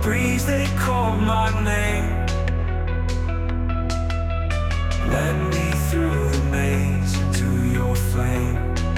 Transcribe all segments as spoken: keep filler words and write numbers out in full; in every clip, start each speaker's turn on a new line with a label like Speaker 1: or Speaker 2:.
Speaker 1: breeze, they call my name. Led me through the maze into your flame.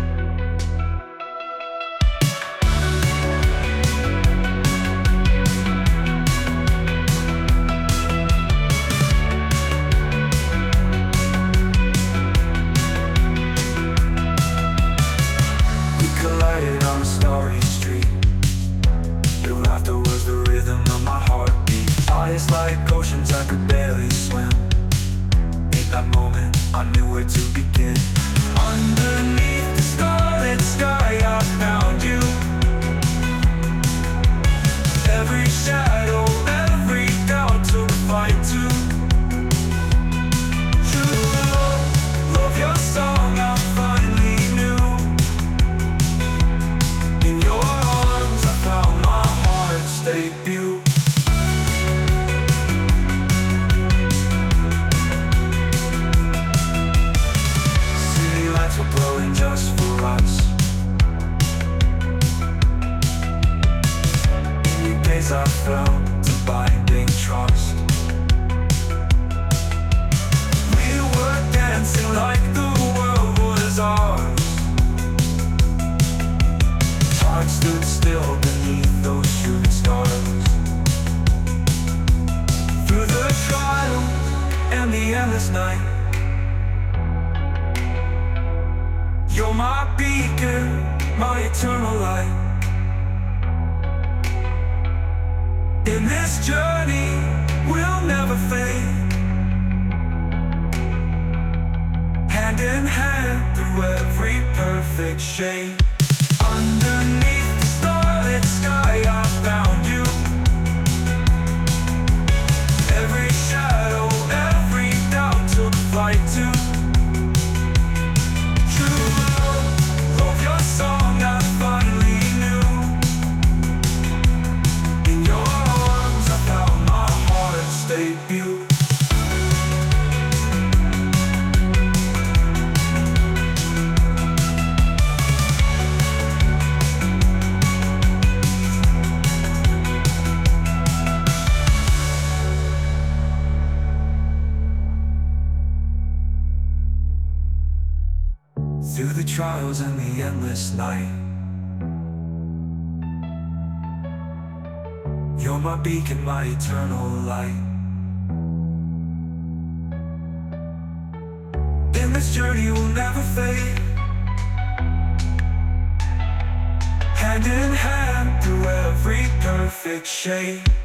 Speaker 1: We collided on a starry street. Your laughter was the rhythm of my heartbeat. Eyes like oceans I could barely swim. In that moment, I knew where to begin. Underneath the starlit sky, I found you. Every shadow, every doubt took flight to. True love, love your song, I finally knew. In your arms, I found my heart's debut. Were blowing just for us. In your gaze I felt a binding trust. We were dancing like the world was ours. Hearts stood still beneath those shooting stars. Through the trials and the endless night, you're my beacon, my eternal light. In this journey, we'll never fade. Hand in hand through every perfect shade. Underneath the starlit sky, I found you. Every shadow, every doubt took flight too. Through the trials and the endless night, you're my beacon, my eternal light. In this journey we'll never fade. Hand in hand through every perfect shade.